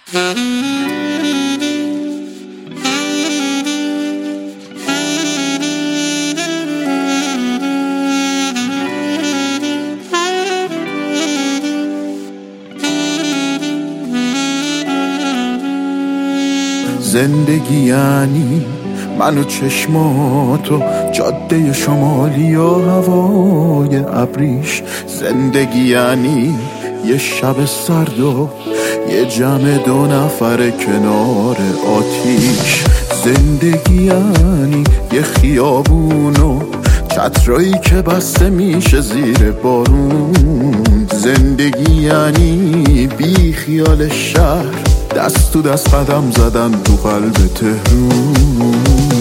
زندگی یعنی من و چشماتو، جاده شمالی و هوای ابریش. زندگی یعنی یه شب سرد و یه جمع 2 نفر کنار آتیش. زندگی یعنی یه خیابون و چترایی که بسته میشه زیر بارون. زندگی یعنی بی خیال شهر، دست تو دست قدم زدن تو قلب تهرون.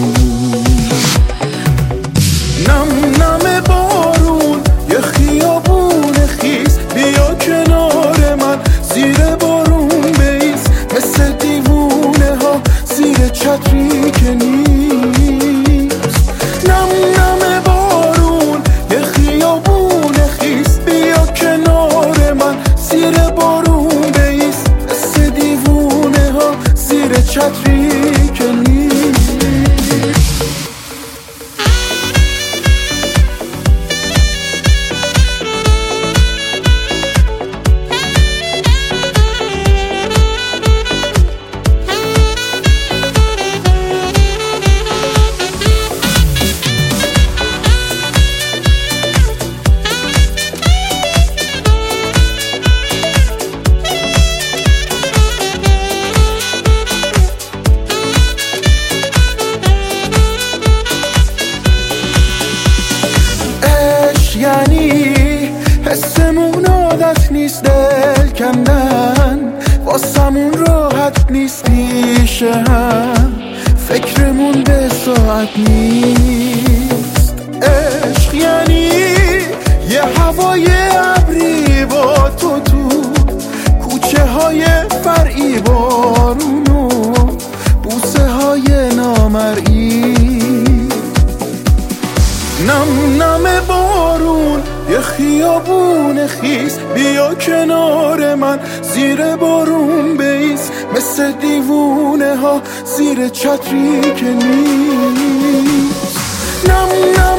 نم نم بارون یه خیابون خیس، بیا کنار من زیر بارون بیس. مثل دیوونه ها زیر چتری که نیست. نم نم بارون یه خیابون خیس، بیا کنار من زیر بارون بیس. مثل دیوونه ها زیر چتری که نیست. یعنی حسمون عادت نیست دل کندن، واسمون راحت نیست پیش هم، فکرمون به ساعت نیست. عشق یعنی یه هوای ابری با تو کوچه های فرعی، بارونو بوسه های نامرئی. نم نم بارون یه خیابون خیس، بیا کنار من زیر بارون بیس. مثل دیوونه ها زیر چتری که نیست. نم نم